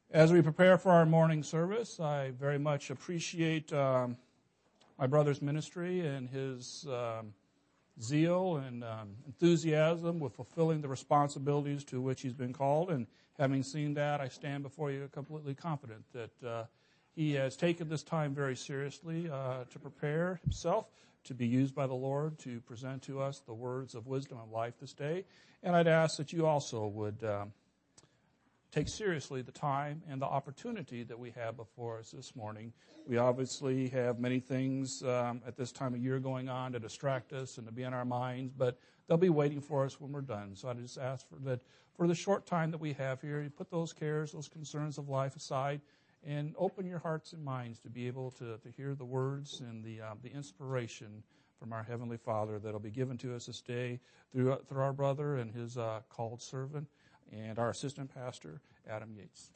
As we prepare for our morning service, I very much appreciate my brother's ministry and his zeal and enthusiasm with fulfilling the responsibilities to which he's been called. And having seen that, I stand before you completely confident that he has taken this time very seriously to prepare himself to be used by the Lord to present to us the words of wisdom and life this day. And I'd ask that you also would take seriously the time and the opportunity that we have before us this morning. We obviously have many things at this time of year going on to distract us and to be on our minds, but they'll be waiting for us when we're done. So I just ask for the short time that we have here, you put those cares, those concerns of life aside, and open your hearts and minds to be able to hear the words and the inspiration from our Heavenly Father that will be given to us this day through our brother and his called servant, and our assistant pastor, Adam Yates.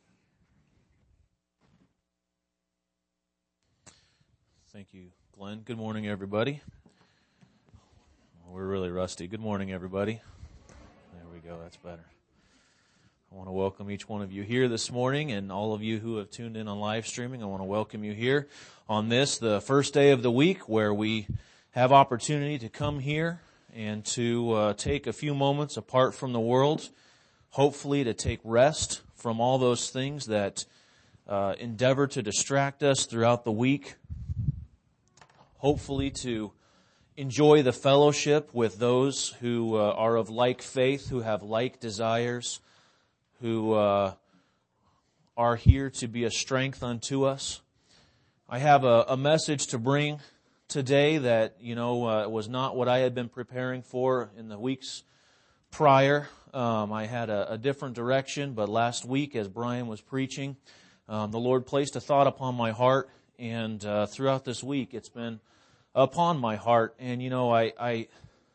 Thank you, Glenn. Good morning, everybody. We're really rusty. Good morning, everybody. There we go. That's better. I want to welcome each one of you here this morning, and all of you who have tuned in on live streaming. I want to welcome you here on the first day of the week, where we have opportunity to come here and to take a few moments apart from the world, hopefully to take rest from all those things that endeavor to distract us throughout the week. Hopefully to enjoy the fellowship with those who are of like faith, who have like desires, who are here to be a strength unto us. I have a message to bring today that, was not what I had been preparing for in the weeks prior. I had a different direction, but last week as Brian was preaching, the Lord placed a thought upon my heart, and throughout this week it's been upon my heart. And as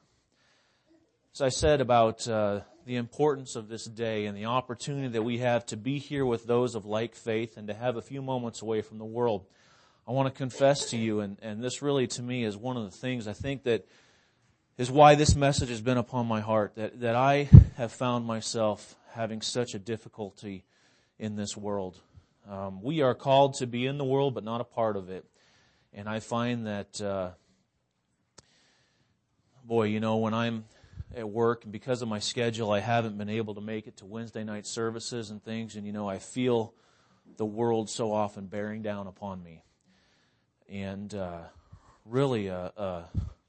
I said about the importance of this day and the opportunity that we have to be here with those of like faith and to have a few moments away from the world, I want to confess to you, and this really to me is one of the things I think that is why this message has been upon my heart, that I have found myself having such a difficulty in this world. We are called to be in the world, but not a part of it. And I find that, when I'm at work, and because of my schedule, I haven't been able to make it to Wednesday night services and things, and I feel the world so often bearing down upon me. And really a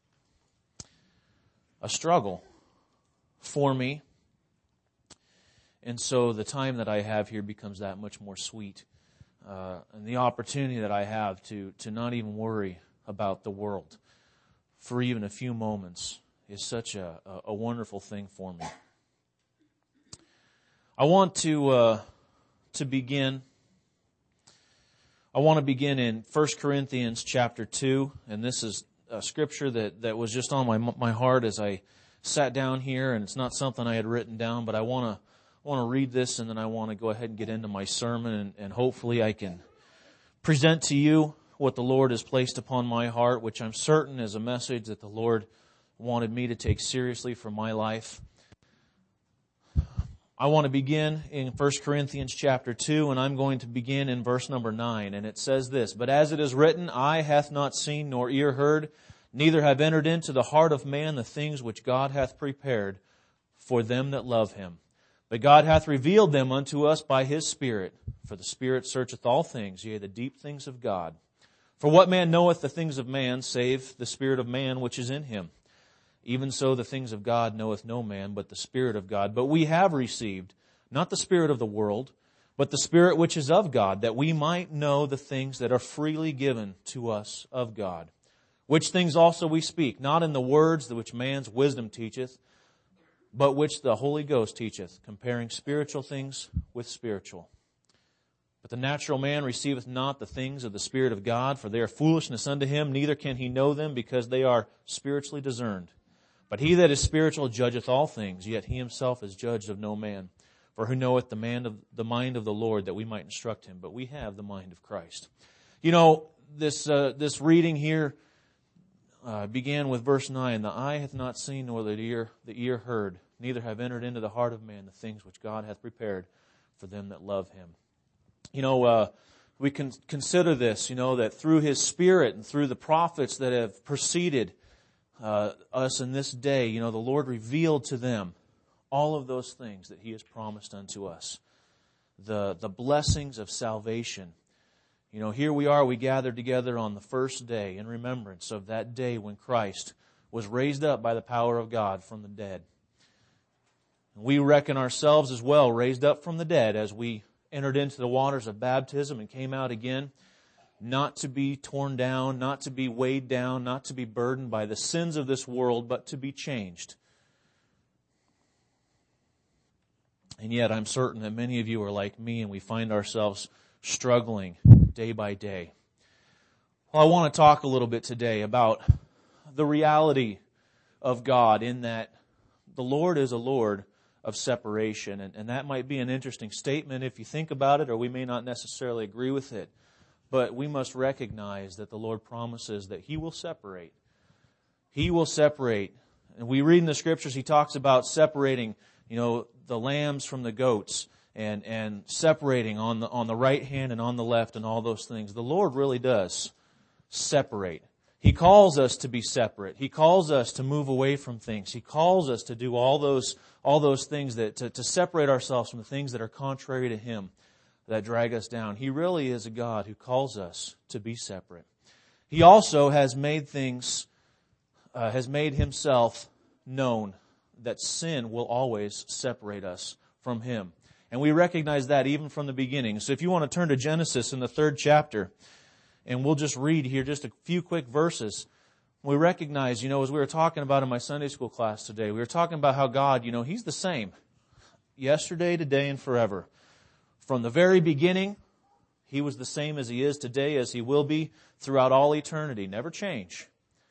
struggle for me. And so the time that I have here becomes that much more sweet. And the opportunity that I have to not even worry about the world for even a few moments is such a wonderful thing for me. I want to begin. I want to begin in 1 Corinthians chapter 2, and this is a scripture that was just on my heart as I sat down here, and it's not something I had written down, but I want to read this, and then I want to go ahead and get into my sermon, and hopefully I can present to you what the Lord has placed upon my heart, which I'm certain is a message that the Lord wanted me to take seriously for my life. I want to begin in 1 Corinthians chapter 2, and I'm going to begin in verse number 9, and it says this: "But as it is written, eye hath not seen nor ear heard, neither have entered into the heart of man the things which God hath prepared for them that love Him. But God hath revealed them unto us by His Spirit. For the Spirit searcheth all things, yea, the deep things of God. For what man knoweth the things of man, save the spirit of man which is in him? Even so the things of God knoweth no man, but the Spirit of God. But we have received not the spirit of the world, but the Spirit which is of God, that we might know the things that are freely given to us of God. Which things also we speak, not in the words which man's wisdom teacheth, but which the Holy Ghost teacheth, comparing spiritual things with spiritual. But the natural man receiveth not the things of the Spirit of God, for they are foolishness unto him, neither can he know them, because they are spiritually discerned. But he that is spiritual judgeth all things, yet he himself is judged of no man. For who knoweth the mind of the Lord, that we might instruct him? But we have the mind of Christ." This reading here began with verse 9. "The eye hath not seen, nor the ear heard, neither have entered into the heart of man the things which God hath prepared for them that love Him." We can consider this, that through His Spirit and through the prophets that have preceded us in this day, the Lord revealed to them all of those things that He has promised unto us. The blessings of salvation. Here we are, we gathered together on the first day in remembrance of that day when Christ was raised up by the power of God from the dead. We reckon ourselves as well raised up from the dead as we entered into the waters of baptism and came out again, not to be torn down, not to be weighed down, not to be burdened by the sins of this world, but to be changed. And yet I'm certain that many of you are like me and we find ourselves struggling day by day. Well, I want to talk a little bit today about the reality of God in that the Lord is a Lord of separation. And that might be an interesting statement if you think about it, or we may not necessarily agree with it. But we must recognize that the Lord promises that He will separate. He will separate. And we read in the Scriptures, He talks about separating, the lambs from the goats and separating on the right hand and on the left and all those things. The Lord really does separate. He calls us to be separate. He calls us to move away from things. He calls us to do all those things to separate ourselves from the things that are contrary to Him, that drag us down. He really is a God who calls us to be separate. He also has made Himself known that sin will always separate us from Him. And we recognize that even from the beginning. So if you want to turn to Genesis in the 3rd chapter, and we'll just read here just a few quick verses. We recognize, as we were talking about in my Sunday school class today, we were talking about how God, He's the same. Yesterday, today, and forever. From the very beginning, He was the same as He is today, as He will be throughout all eternity. Never change.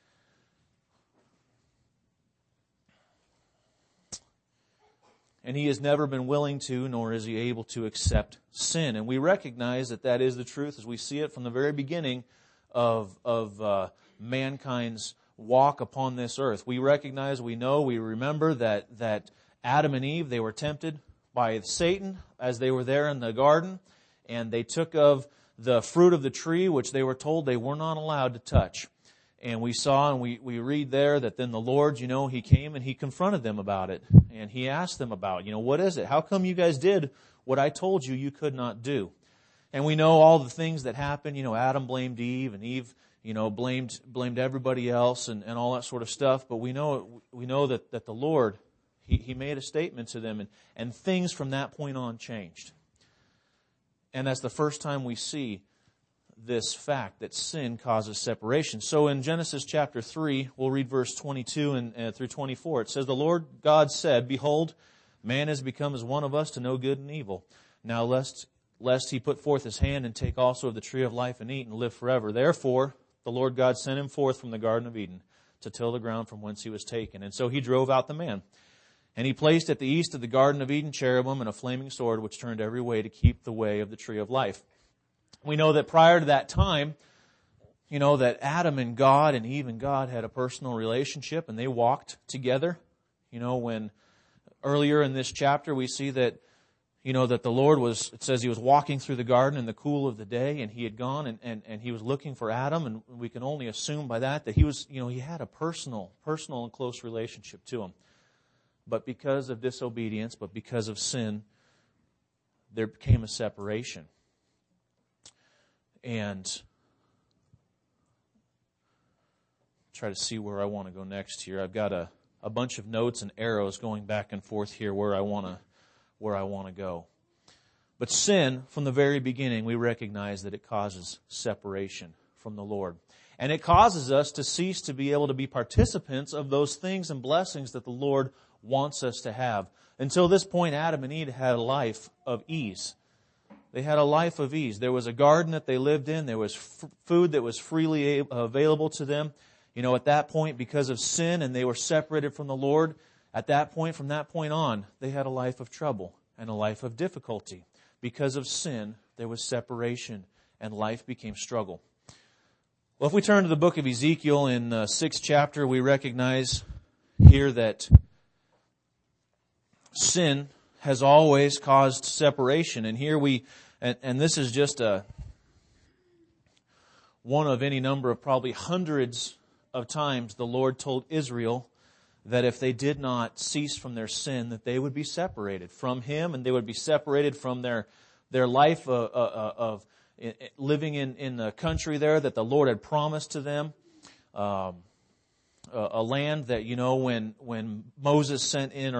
And He has never been willing to, nor is He able to accept sin. And we recognize that is the truth as we see it from the very beginning of mankind's walk upon this earth. We recognize, we remember that Adam and Eve, they were tempted by Satan as they were there in the garden, and they took of the fruit of the tree, which they were told they were not allowed to touch. And we saw and we read there that then the Lord, He came and He confronted them about it. And He asked them about, what is it? How come you guys did what I told you could not do? And we know all the things that happened. Adam blamed Eve, and Eve, blamed everybody else and all that sort of stuff. But we know that the Lord, He made a statement to them, and things from that point on changed. And that's the first time we see this fact that sin causes separation. So in Genesis chapter 3, we'll read verse 22 and through 24. It says, "The Lord God said, Behold, man has become as one of us to know good and evil. Now lest he put forth his hand and take also of the tree of life and eat and live forever. Therefore the Lord God sent him forth from the Garden of Eden to till the ground from whence he was taken. And so He drove out the man. And He placed at the east of the Garden of Eden cherubim and a flaming sword which turned every way to keep the way of the tree of life." We know that prior to that time, that Adam and God and Eve and God had a personal relationship and they walked together. When earlier in this chapter we see that, that the Lord it says He was walking through the garden in the cool of the day, and He had gone and He was looking for Adam, and we can only assume by that He was, He had a personal and close relationship to him. But because of disobedience, but because of sin, there became a separation. And try to see where I want to go next here. I've got a bunch of notes and arrows going back and forth here where I want to go. But sin, from the very beginning, we recognize that it causes separation from the Lord. And it causes us to cease to be able to be participants of those things and blessings that the Lord wants us to have. Until this point, Adam and Eve had a life of ease. They had a life of ease. There was a garden that they lived in. There was food that was freely available to them. At that point, because of sin, and they were separated from the Lord, from that point on, they had a life of trouble and a life of difficulty. Because of sin, there was separation, and life became struggle. Well, if we turn to the book of Ezekiel in the 6th chapter, we recognize here that sin has always caused separation. And here and this is just one of any number of probably hundreds of times the Lord told Israel that if they did not cease from their sin, that they would be separated from Him, and they would be separated from their life of living in the country there that the Lord had promised to them. A land that, when Moses sent in,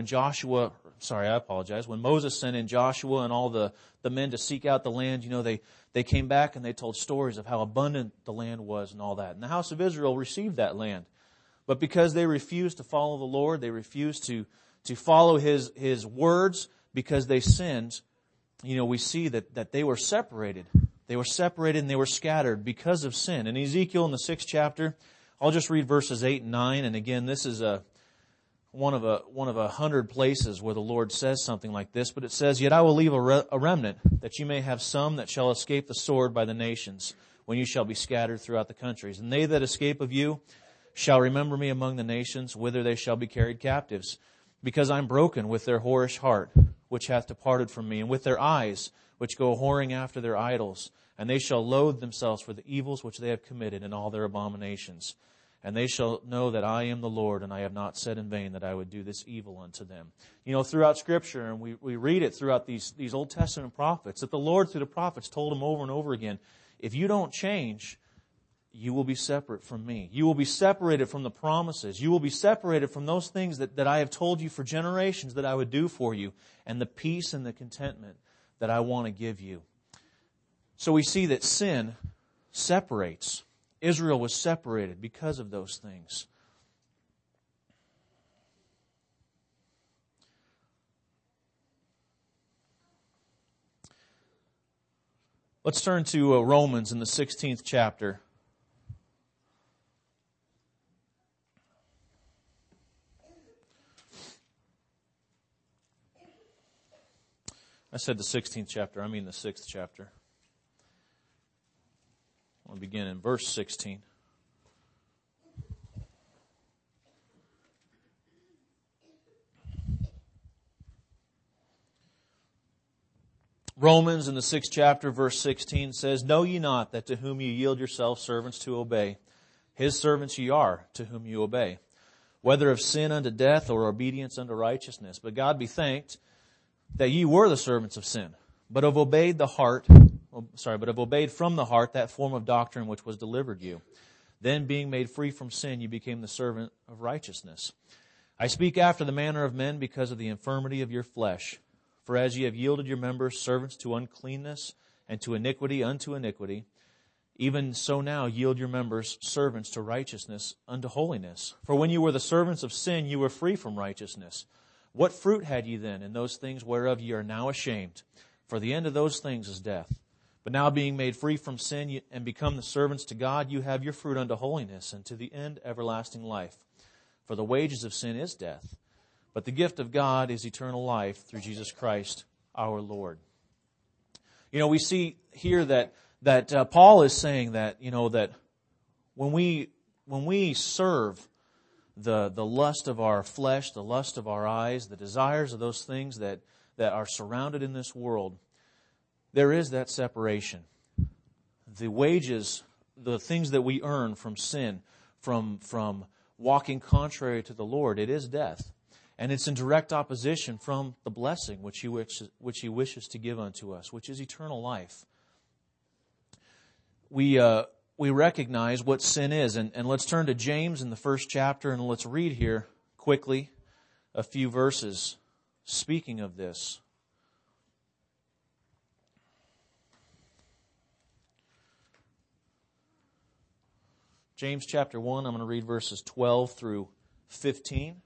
when Moses sent in Joshua and all the men to seek out the land, they came back and they told stories of how abundant the land was and all that. And the house of Israel received that land. But because they refused to follow the Lord, they refused to follow His words, because they sinned, we see that they were separated. They were separated and they were scattered because of sin. In Ezekiel in the 6th chapter, I'll just read verses 8 and 9. And again, this is one of 100 places where the Lord says something like this. But it says, "Yet I will leave a remnant, that you may have some that shall escape the sword by the nations, when you shall be scattered throughout the countries. And they that escape of you shall remember me among the nations, whither they shall be carried captives. Because I am broken with their whorish heart, which hath departed from me, and with their eyes, which go whoring after their idols. And they shall loathe themselves for the evils which they have committed in all their abominations. And they shall know that I am the Lord, and I have not said in vain that I would do this evil unto them." Throughout Scripture, and we read it throughout these Old Testament prophets, that the Lord through the prophets told them over and over again, if you don't change, you will be separate from me. You will be separated from the promises. You will be separated from those things that I have told you for generations that I would do for you, and the peace and the contentment that I want to give you. So we see that sin separates. Israel was separated because of those things. Let's turn to Romans in the 16th chapter. I said the 16th chapter, I mean the 6th chapter. I want to begin in verse 16. Romans in the 6th chapter, verse 16 says, "Know ye not that to whom ye yield yourselves servants to obey, His servants ye are to whom you obey, whether of sin unto death or obedience unto righteousness. But God be thanked that ye were the servants of sin, but have obeyed from the heart that form of doctrine which was delivered you. Then being made free from sin, you became the servant of righteousness. I speak after the manner of men because of the infirmity of your flesh. For as ye have yielded your members servants to uncleanness, and to iniquity unto iniquity, even so now yield your members servants to righteousness unto holiness. For when you were the servants of sin, you were free from righteousness. What fruit had ye then in those things whereof ye are now ashamed? For the end of those things is death. But now being made free from sin and become the servants to God, you have your fruit unto holiness, and to the end everlasting life. For the wages of sin is death, but the gift of God is eternal life through Jesus Christ our Lord." We see here that Paul is saying that, that when we serve the lust of our flesh, the lust of our eyes, the desires of those things that are surrounded in this world, there is that separation. The wages, the things that we earn from sin, from walking contrary to the Lord, it is death. And it's in direct opposition from the blessing which He wishes to give unto us, which is eternal life. We recognize what sin is. And let's turn to James in the 1st chapter, and let's read here quickly a few verses speaking of this. James chapter 1, I'm going to read verses 12 through 15.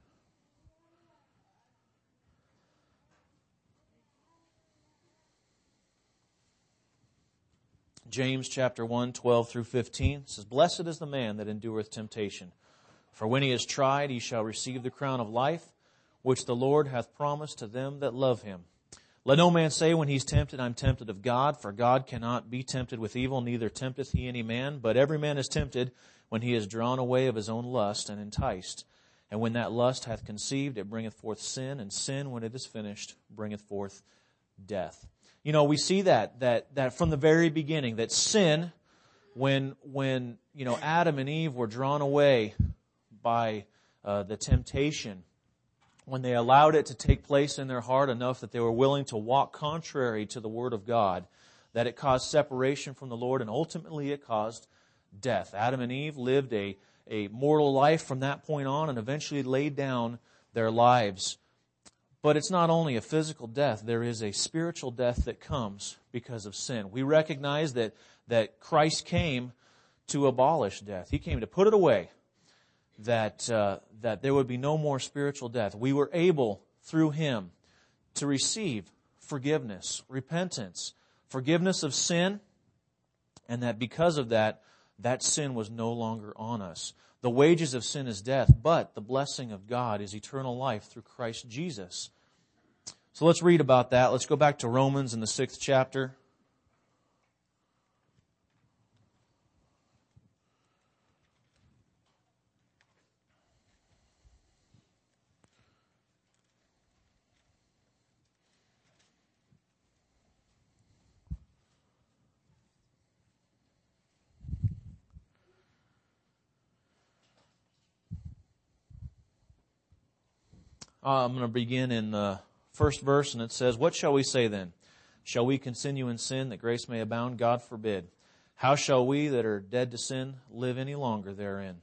James chapter 1, 12 through 15 says, "Blessed is the man that endureth temptation, for when he is tried, he shall receive the crown of life, which the Lord hath promised to them that love Him. Let no man say when he is tempted, I am tempted of God, for God cannot be tempted with evil, neither tempteth He any man. But every man is tempted when he is drawn away of his own lust and enticed. And when that lust hath conceived, it bringeth forth sin, and sin, when it is finished, bringeth forth death. You know, we see that from the very beginning, that sin, when Adam and Eve were drawn away by the temptation, when they allowed it to take place in their heart enough that they were willing to walk contrary to the Word of God, that it caused separation from the Lord, and ultimately it caused death. Adam and Eve lived a mortal life from that point on, and eventually laid down their lives. But it's not only a physical death, there is a spiritual death that comes because of sin. We recognize that Christ came to abolish death. He came to put it away, that there would be no more spiritual death. We were able, through Him, to receive forgiveness, repentance, forgiveness of sin, and that because of that sin was no longer on us. The wages of sin is death, but the blessing of God is eternal life through Christ Jesus. So let's read about that. Let's go back to Romans in the 6th chapter. I'm going to begin in the first verse, and it says, "What shall we say then? Shall we continue in sin that grace may abound? God forbid. How shall we that are dead to sin live any longer therein?"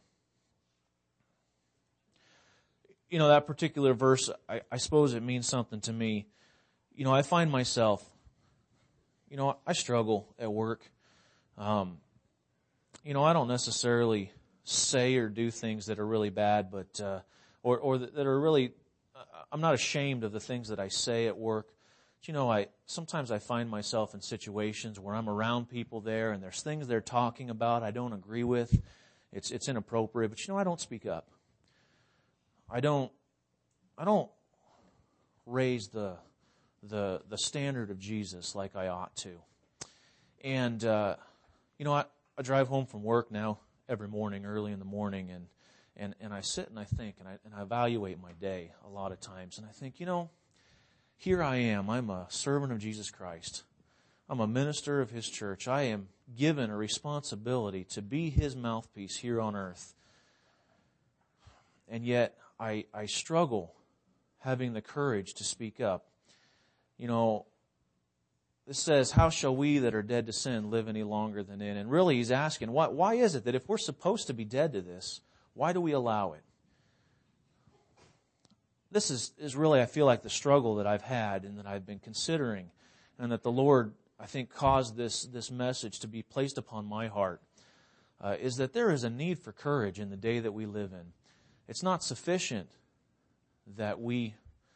You know, that particular verse, I suppose it means something to me. You know, I find myself, I struggle at work. I don't necessarily say or do things that are really bad, but or that are really, I'm not ashamed of the things that I say at work. But, sometimes I find myself in situations where I'm around people there, and there's things they're talking about I don't agree with. It's inappropriate, but I don't speak up. I don't raise the standard of Jesus like I ought to. And I drive home from work now every morning, early in the morning, and I sit and I think, and I evaluate my day a lot of times, and I think, here I am. I'm a servant of Jesus Christ. I'm a minister of His church. I am given a responsibility to be His mouthpiece here on earth. And yet, I struggle having the courage to speak up. This says, "How shall we that are dead to sin live any longer than in?" And really he's asking, why is it that if we're supposed to be dead to this, why do we allow it? This is really, I feel like, the struggle that I've had and that I've been considering, and that the Lord, I think, caused this message to be placed upon my heart, is that there is a need for courage in the day that we live in. It's not sufficient that we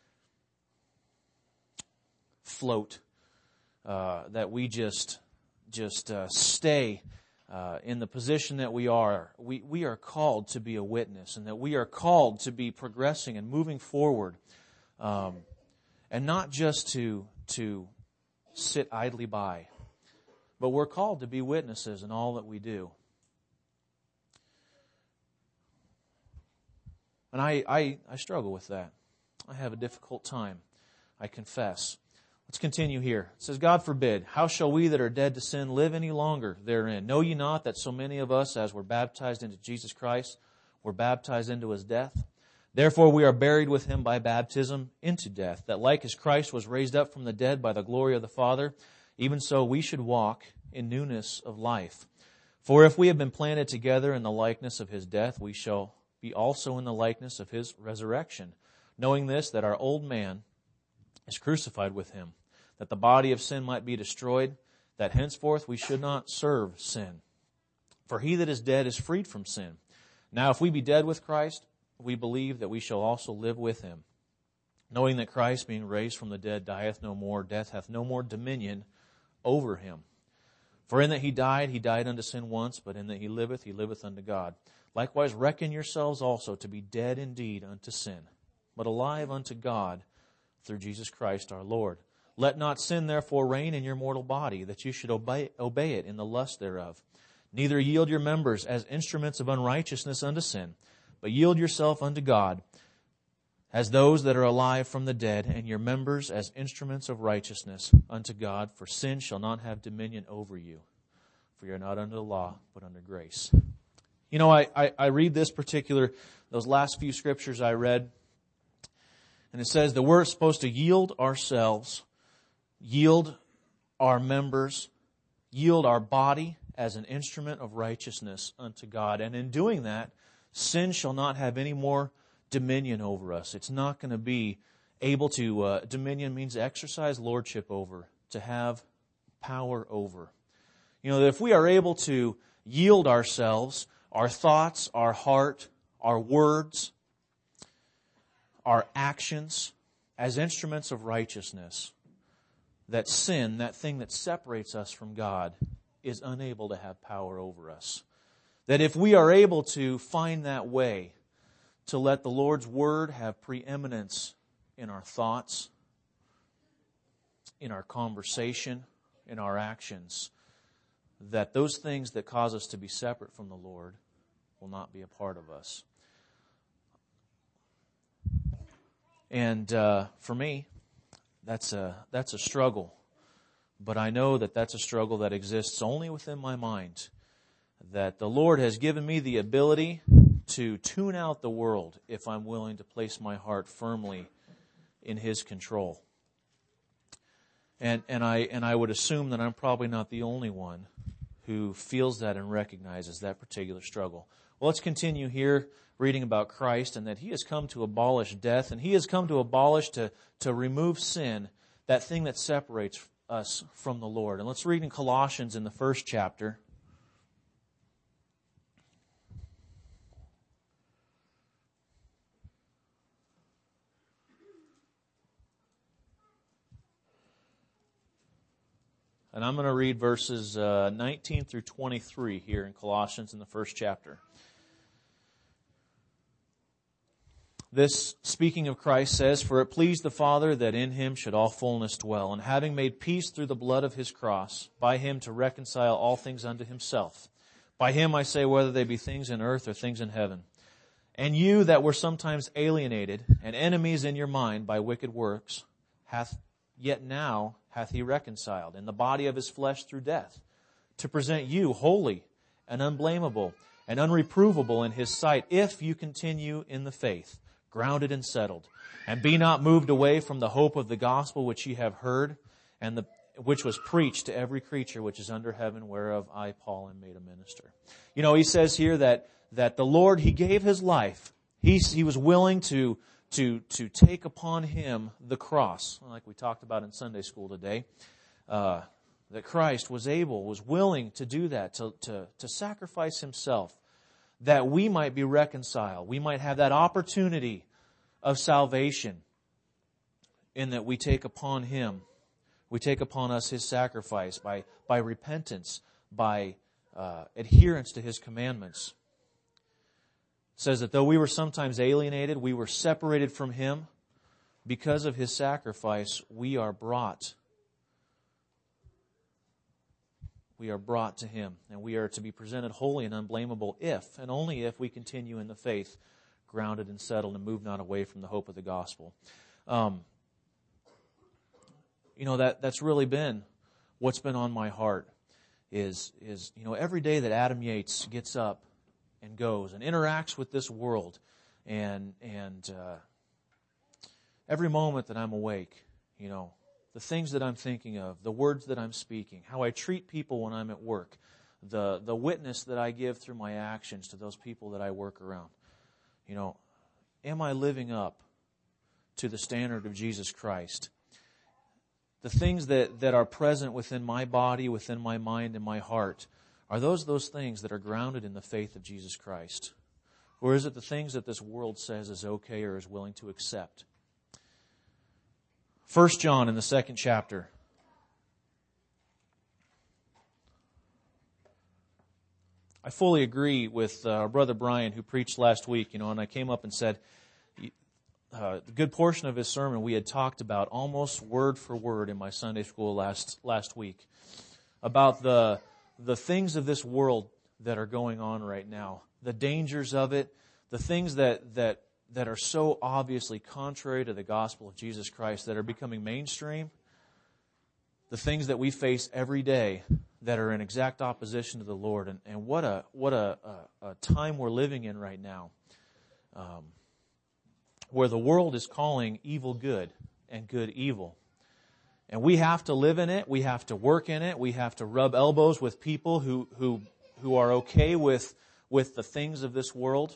float, that we just stay in the position that we are. We are called to be a witness, and that we are called to be progressing and moving forward, and not just to sit idly by, but we're called to be witnesses in all that we do. And I struggle with that. I have a difficult time, I confess. Let's continue here. It says, "God forbid, how shall we that are dead to sin live any longer therein? Know ye not that so many of us as were baptized into Jesus Christ were baptized into His death? Therefore we are buried with Him by baptism into death, that like as Christ was raised up from the dead by the glory of the Father, even so we should walk in newness of life. For if we have been planted together in the likeness of His death, we shall be also in the likeness of His resurrection, knowing this, that our old man is crucified with Him, that the body of sin might be destroyed, that henceforth we should not serve sin. For he that is dead is freed from sin. Now if we be dead with Christ, we believe that we shall also live with Him, knowing that Christ, being raised from the dead, dieth no more, death hath no more dominion over Him. For in that He died unto sin once, but in that He liveth unto God. Likewise reckon yourselves also to be dead indeed unto sin, but alive unto God through Jesus Christ our Lord. Let not sin therefore reign in your mortal body, that you should obey it in the lust thereof. Neither yield your members as instruments of unrighteousness unto sin, but yield yourself unto God as those that are alive from the dead, and your members as instruments of righteousness unto God. For sin shall not have dominion over you. For you are not under the law, but under grace. You know, I read those last few scriptures I read, and it says that we're supposed to yield ourselves, yield our members, yield our body as an instrument of righteousness unto God. And in doing that, sin shall not have any more dominion over us. It's not going to be able to, dominion means exercise lordship over, to have power over. You know, that if we are able to yield ourselves, our thoughts, our heart, our words, our actions as instruments of righteousness, that sin, that thing that separates us from God, is unable to have power over us. That if we are able to find that way to let the Lord's Word have preeminence in our thoughts, in our conversation, in our actions, that those things that cause us to be separate from the Lord will not be a part of us. And for me, that's a struggle. But I know that that's a struggle that exists only within my mind. That the Lord has given me the ability to tune out the world if I'm willing to place my heart firmly in His control. And I would assume that I'm probably not the only one who feels that and recognizes that particular struggle. Well, let's continue here reading about Christ and that He has come to abolish death, and He has come to abolish, to remove sin, that thing that separates us from the Lord. And let's read in Colossians in the 1st chapter. And I'm going to read verses 19 through 23 here in Colossians in the 1st chapter. This, speaking of Christ, says, "For it pleased the Father that in Him should all fullness dwell, and having made peace through the blood of His cross, by Him to reconcile all things unto Himself. By Him, I say, whether they be things in earth or things in heaven. And you that were sometimes alienated and enemies in your mind by wicked works, yet now hath He reconciled in the body of His flesh through death, to present you holy and unblameable and unreprovable in His sight, if you continue in the faith, grounded and settled, and be not moved away from the hope of the gospel which ye have heard, and which was preached to every creature which is under heaven, whereof I, Paul, am made a minister." You know, he says here that the Lord, He gave His life. He was willing to take upon Him the cross, like we talked about in Sunday school today. That Christ was willing to do that, to sacrifice Himself, that we might be reconciled. We might have that opportunity of salvation, in that we take upon Him, we take upon us His sacrifice by repentance, by adherence to His commandments. It says that though we were sometimes alienated, we were separated from Him, because of His sacrifice, we are brought to Him, and we are to be presented holy and unblameable if, and only if, we continue in the faith, grounded and settled, and move not away from the hope of the gospel. You know, that's really been what's been on my heart is you know, every day that Adam Yates gets up and goes and interacts with this world, and every moment that I'm awake, you know, the things that I'm thinking of, the words that I'm speaking, how I treat people when I'm at work, the witness that I give through my actions to those people that I work around. You know, am I living up to the standard of Jesus Christ? The things that are present within my body, within my mind and my heart, are those things that are grounded in the faith of Jesus Christ? Or is it the things that this world says is okay or is willing to accept? 1 John in the 2nd chapter. I fully agree with our brother Brian, who preached last week, you know, and I came up and said, the good portion of his sermon we had talked about almost word for word in my Sunday school last week, about the things of this world that are going on right now, the dangers of it, the things that that are so obviously contrary to the gospel of Jesus Christ, that are becoming mainstream, the things that we face every day that are in exact opposition to the Lord. And what a time we're living in right now, where the world is calling evil good and good evil. And we have to live in it. We have to work in it. We have to rub elbows with people who are okay with the things of this world.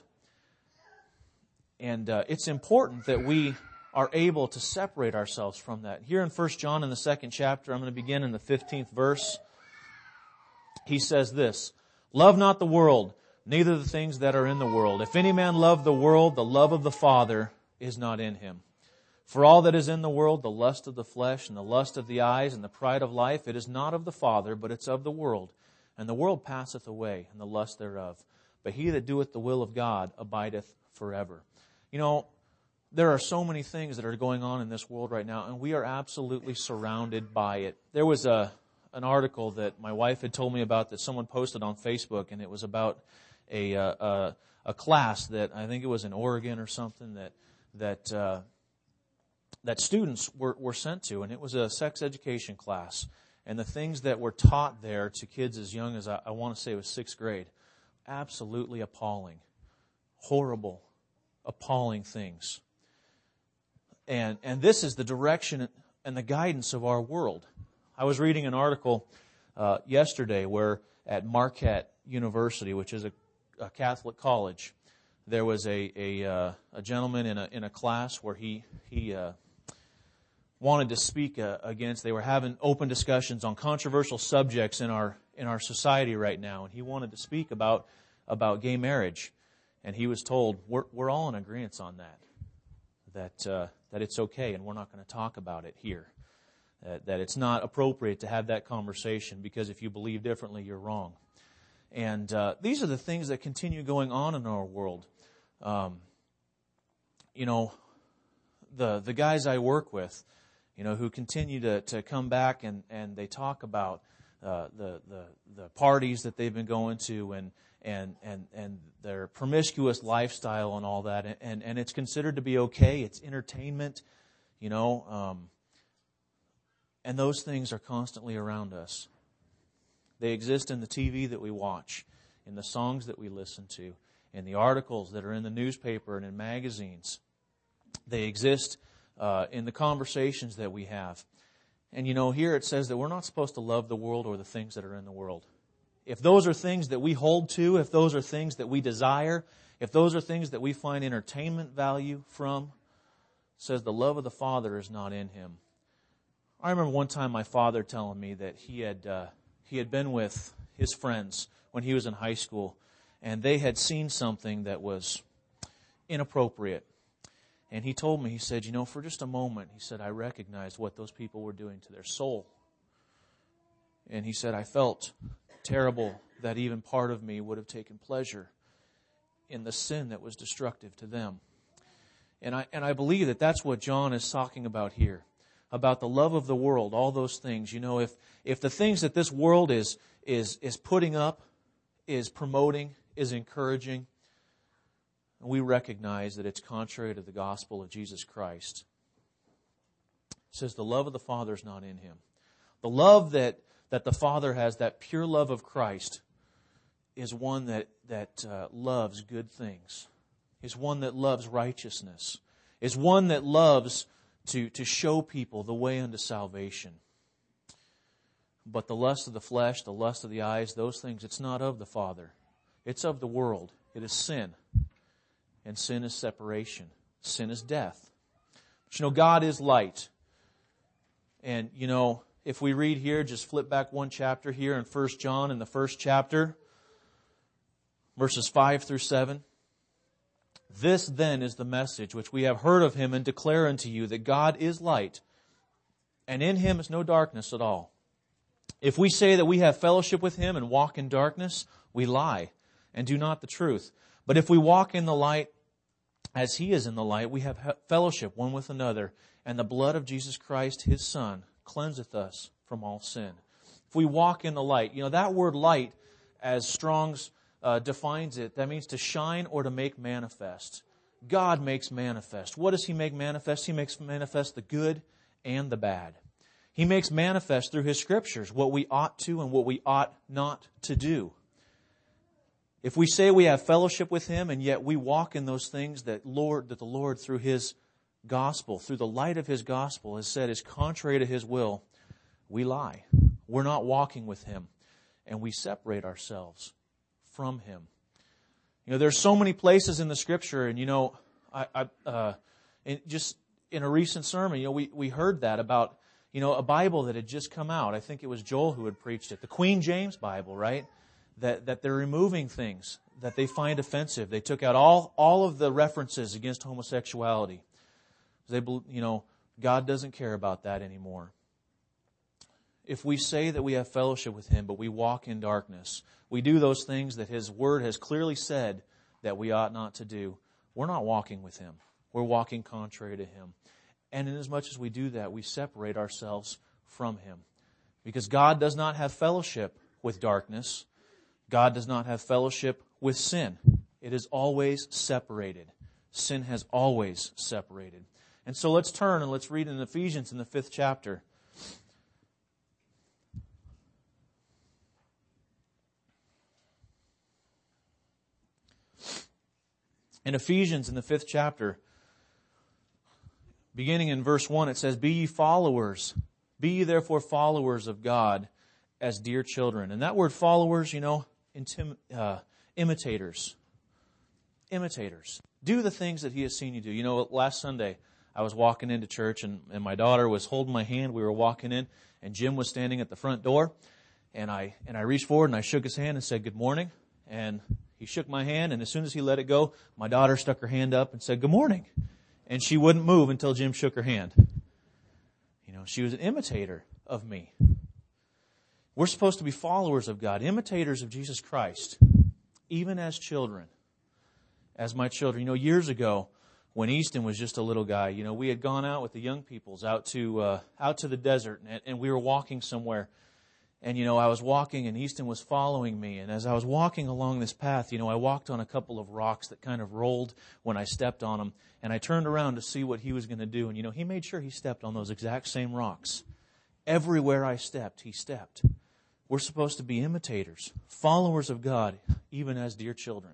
And it's important that we are able to separate ourselves from that. Here in 1 John in the 2nd chapter, I'm going to begin in the 15th verse. He says this, "Love not the world, neither the things that are in the world. If any man love the world, the love of the Father is not in him. For all that is in the world, the lust of the flesh and the lust of the eyes and the pride of life, it is not of the Father, but it's of the world. And the world passeth away, and the lust thereof. But he that doeth the will of God abideth forever." You know, there are so many things that are going on in this world right now, and we are absolutely surrounded by it. There was an article that my wife had told me about that someone posted on Facebook, and it was about a class that I think it was in Oregon or something that students were sent to, and it was a sex education class. And the things that were taught there to kids as young as I want to say it was 6th grade, absolutely appalling, horrible, appalling things. And this is the direction and the guidance of our world. I was reading an article yesterday where at Marquette University, which is a Catholic college, there was a gentleman in a class where he wanted to speak against. They were having open discussions on controversial subjects in our society right now, and he wanted to speak about gay marriage. And he was told, we're all in agreement on that it's okay, and we're not going to talk about it here. That it's not appropriate to have that conversation, because if you believe differently, you're wrong. And these are the things that continue going on in our world. You know, the guys I work with, you know, who continue to come back and they talk about the parties that they've been going to and their promiscuous lifestyle and all that, and it's considered to be okay. It's entertainment, you know, and those things are constantly around us. They exist in the TV that we watch, in the songs that we listen to, in the articles that are in the newspaper and in magazines. They exist in the conversations that we have. And you know, here it says that we're not supposed to love the world or the things that are in the world. If those are things that we hold to, if those are things that we desire, if those are things that we find entertainment value from, it says the love of the Father is not in him. I remember one time my father telling me that he had been with his friends when he was in high school, and they had seen something that was inappropriate. And he told me, he said, you know, for just a moment, he said, I recognized what those people were doing to their soul. And he said, I felt terrible that even part of me would have taken pleasure in the sin that was destructive to them. And I believe that that's what John is talking about here, about the love of the world, all those things. You know, if the things that this world is putting up, is promoting, is encouraging, we recognize that it's contrary to the gospel of Jesus Christ. It says the love of the Father is not in him. The love that the Father has, that pure love of Christ, is one that loves good things, is one that loves righteousness, is one that loves to show people the way unto salvation. But the lust of the flesh, the lust of the eyes, those things, it's not of the Father. It's of the world. It is sin. And sin is separation. Sin is death. But you know, God is light. And you know, if we read here, just flip back one chapter here in 1 John in the 1st chapter, verses 5 through 7. This then is the message which we have heard of him and declare unto you, that God is light, and in him is no darkness at all. If we say that we have fellowship with him and walk in darkness, we lie and do not the truth. But if we walk in the light as he is in the light, we have fellowship one with another, and the blood of Jesus Christ, his Son, cleanseth us from all sin. If we walk in the light, you know, that word light, as Strong's defines it, that means to shine or to make manifest. God makes manifest. What does He make manifest? He makes manifest the good and the bad. He makes manifest through His Scriptures what we ought to and what we ought not to do. If we say we have fellowship with Him and yet we walk in those things that the Lord through His gospel, through the light of His gospel has said is contrary to His will, we lie. We're not walking with Him and we separate ourselves from Him. There's so many places in the Scripture, and just in a recent sermon, we heard that about, a Bible that had just come out. I think it was Joel who had preached it. The Queen James Bible, right? That they're removing things that they find offensive. They took out all of the references against homosexuality. God doesn't care about that anymore. If we say that we have fellowship with Him, but we walk in darkness, we do those things that His Word has clearly said that we ought not to do, we're not walking with Him. We're walking contrary to Him. And inasmuch as we do that, we separate ourselves from Him. Because God does not have fellowship with darkness. God does not have fellowship with sin. It is always separated. Sin has always separated. And so let's turn and let's read in Ephesians in the 5th chapter. In Ephesians in the 5th chapter, beginning in verse 1, it says, Be ye therefore followers of God as dear children. And that word followers, imitators. Imitators. Do the things that He has seen you do. Last Sunday, I was walking into church and my daughter was holding my hand. We were walking in and Jim was standing at the front door. And I reached forward and I shook his hand and said, Good morning. And he shook my hand, and as soon as he let it go, my daughter stuck her hand up and said, Good morning. And she wouldn't move until Jim shook her hand. She was an imitator of me. We're supposed to be followers of God, imitators of Jesus Christ, even as children, as my children. Years ago, when Easton was just a little guy, we had gone out with the young peoples out to the desert, and we were walking somewhere. And, I was walking and Easton was following me. And as I was walking along this path, I walked on a couple of rocks that kind of rolled when I stepped on them. And I turned around to see what he was going to do. And, he made sure he stepped on those exact same rocks. Everywhere I stepped, he stepped. We're supposed to be imitators, followers of God, even as dear children.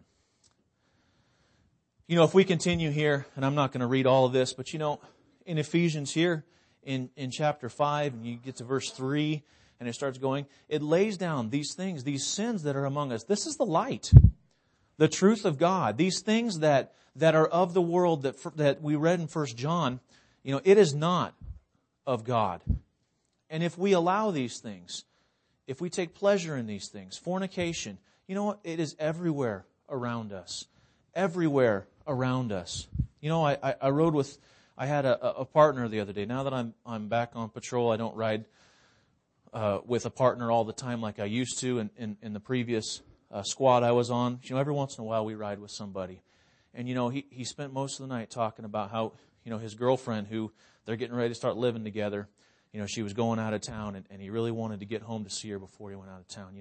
If we continue here, and I'm not going to read all of this, but, in Ephesians here, in chapter 5, and you get to verse 3, and it starts going, it lays down these things, these sins that are among us. This is the light, the truth of God. These things that are of the world that we read in 1 John, it is not of God. And if we allow these things, if we take pleasure in these things, fornication, it is everywhere around us. Everywhere around us. I rode with, I had a partner the other day. Now that I'm back on patrol, I don't ride with a partner all the time like I used to in the previous squad I was on. Every once in a while we ride with somebody. And, he spent most of the night talking about how, his girlfriend, who they're getting ready to start living together, she was going out of town and he really wanted to get home to see her before he went out of town,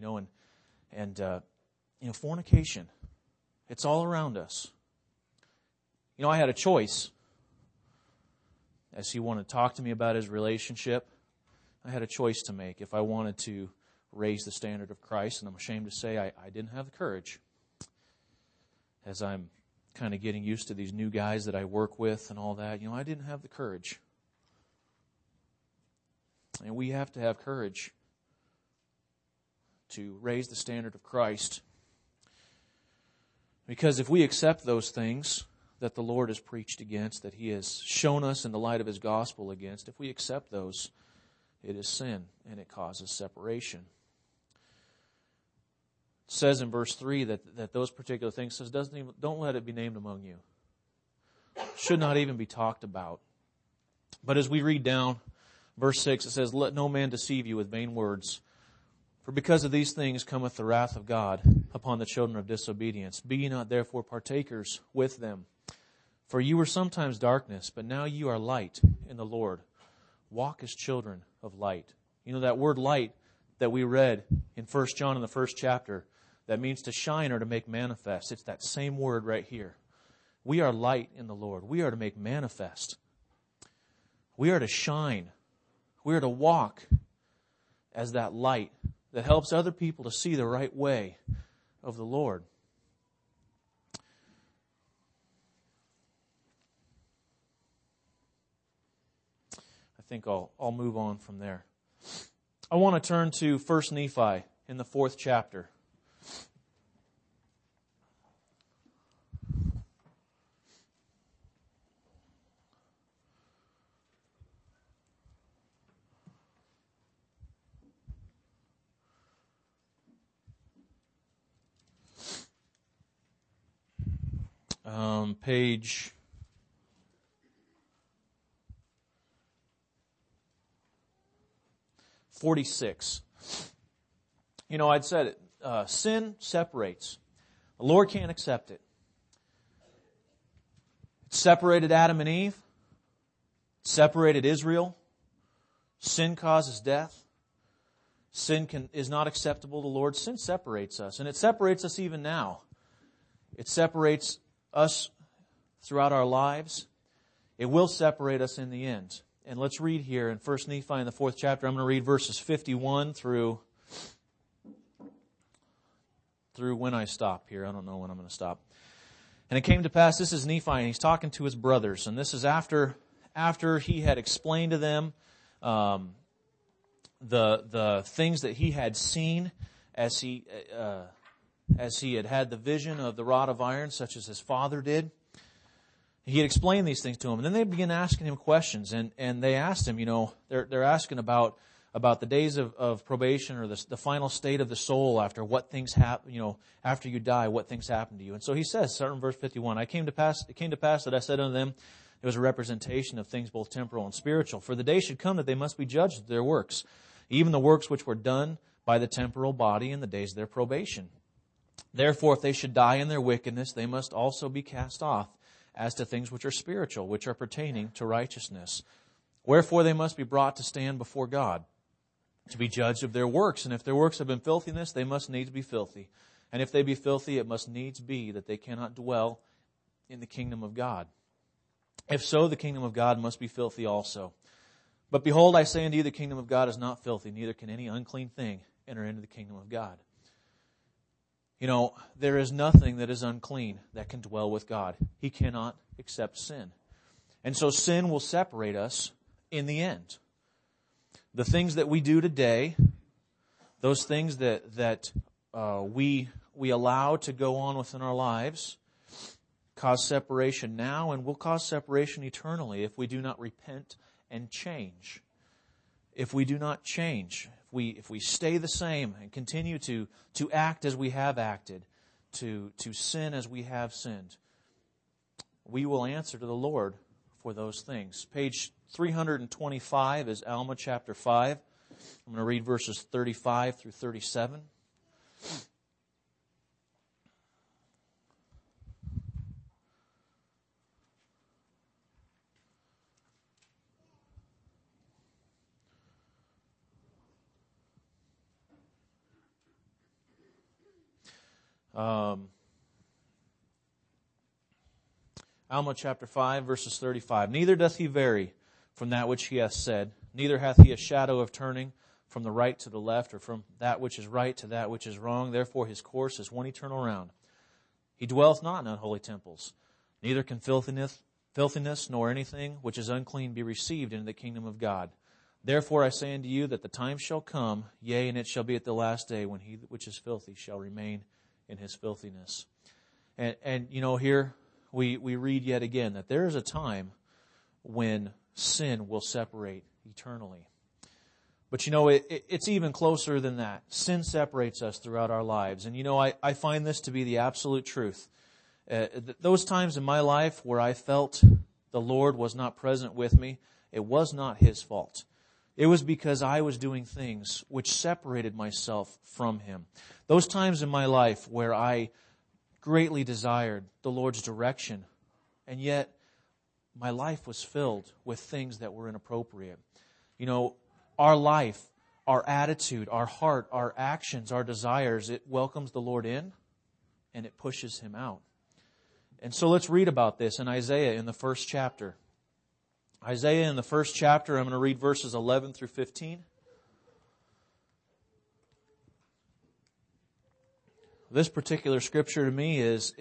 and fornication. It's all around us. I had a choice as he wanted to talk to me about his relationship. I had a choice to make if I wanted to raise the standard of Christ, and I'm ashamed to say I didn't have the courage. As I'm kind of getting used to these new guys that I work with and all that, I didn't have the courage. And we have to have courage to raise the standard of Christ. Because if we accept those things that the Lord has preached against, that He has shown us in the light of His gospel against, if we accept those, it is sin, and it causes separation. It says in verse 3 that those particular things, says, don't let it be named among you. Should not even be talked about. But as we read down, verse 6, it says, Let no man deceive you with vain words, for because of these things cometh the wrath of God upon the children of disobedience. Be ye not therefore partakers with them. For you were sometimes darkness, but now you are light in the Lord. Walk as children of light. That word light that we read in 1 John in the 1st chapter, that means to shine or to make manifest. It's that same word right here. We are light in the Lord. We are to make manifest. We are to shine. We are to walk as that light that helps other people to see the right way of the Lord. I think I'll move on from there. I want to turn to 1 Nephi in the 4th chapter. Page 46. You know, I'd said it. Sin separates. The Lord can't accept it. It separated Adam and Eve. It separated Israel. Sin causes death. Sin is not acceptable to the Lord. Sin separates us, and it separates us even now. It separates us throughout our lives. It will separate us in the end. And let's read here in 1 Nephi in the 4th chapter. I'm going to read verses 51 through when I stop here. I don't know when I'm going to stop. And it came to pass, this is Nephi, and he's talking to his brothers. And this is after he had explained to them the things that he had seen as he had the vision of the rod of iron, such as his father did. He had explained these things to him. And then they began asking him questions. And they asked him, you know, they're asking about the days of probation, or the final state of the soul after what things happen, you know, after you die, what things happen to you. And so he says, starting in verse 51, it came to pass that I said unto them, it was a representation of things both temporal and spiritual. For the day should come that they must be judged of their works, even the works which were done by the temporal body in the days of their probation. Therefore, if they should die in their wickedness, they must also be cast off as to things which are spiritual, which are pertaining to righteousness. Wherefore they must be brought to stand before God, to be judged of their works. And if their works have been filthiness, they must needs be filthy. And if they be filthy, it must needs be that they cannot dwell in the kingdom of God. If so, the kingdom of God must be filthy also. But behold, I say unto you, the kingdom of God is not filthy, neither can any unclean thing enter into the kingdom of God. You know, there is nothing that is unclean that can dwell with God. He cannot accept sin. And so sin will separate us in the end. The things that we do today, those things that we allow to go on within our lives, cause separation now and will cause separation eternally if we do not repent and change. If we do not change, if we stay the same and continue to act as we have acted, to sin as we have sinned, we will answer to the Lord for those things. Page 325 is Alma chapter 5. I'm going to read verses 35 through 37. Alma chapter 5, verses 35. Neither doth he vary from that which he hath said, neither hath he a shadow of turning from the right to the left, or from that which is right to that which is wrong. Therefore his course is one eternal round. He dwelleth not in unholy temples, neither can filthiness nor anything which is unclean be received into the kingdom of God. Therefore I say unto you that the time shall come, yea, and it shall be at the last day, when he which is filthy shall remain in his filthiness. And you know, here we read yet again that there is a time when sin will separate eternally. But you know, it's even closer than that. Sin separates us throughout our lives. And you know, I find this to be the absolute truth. Those times in my life where I felt the Lord was not present with me, it was not His fault. It was because I was doing things which separated myself from Him. Those times in my life where I greatly desired the Lord's direction, and yet my life was filled with things that were inappropriate. You know, our life, our attitude, our heart, our actions, our desires, it welcomes the Lord in and it pushes Him out. And so let's read about this in Isaiah in the first chapter. Isaiah in the first chapter, I'm going to read verses 11 through 15. This particular scripture to me is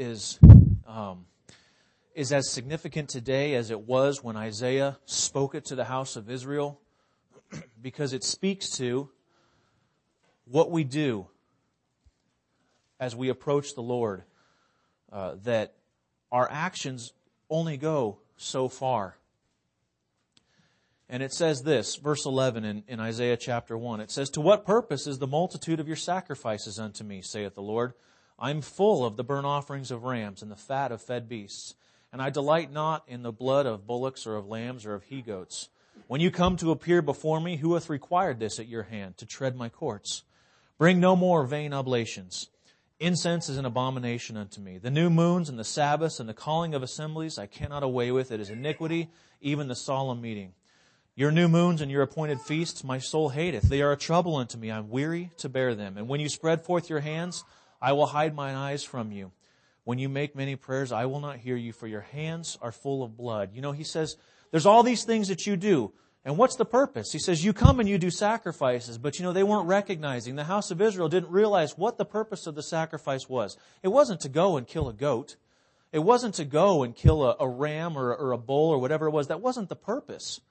as significant today as it was when Isaiah spoke it to the house of Israel, because it speaks to what we do as we approach the Lord, that our actions only go so far. And it says this, verse 11 in Isaiah chapter 1, it says, "To what purpose is the multitude of your sacrifices unto me, saith the Lord? I am full of the burnt offerings of rams and the fat of fed beasts, and I delight not in the blood of bullocks or of lambs or of he-goats. When you come to appear before me, who hath required this at your hand, to tread my courts? Bring no more vain oblations. Incense is an abomination unto me. The new moons and the Sabbaths and the calling of assemblies I cannot away with. It is iniquity, even the solemn meeting. Your new moons and your appointed feasts my soul hateth. They are a trouble unto me. I am weary to bear them. And when you spread forth your hands, I will hide mine eyes from you. When you make many prayers, I will not hear you, for your hands are full of blood." You know, he says, there's all these things that you do. And what's the purpose? He says, you come and you do sacrifices, but you know, they weren't recognizing. The house of Israel didn't realize what the purpose of the sacrifice was. It wasn't to go and kill a goat. It wasn't to go and kill a ram or a bull or whatever it was. That wasn't the purpose.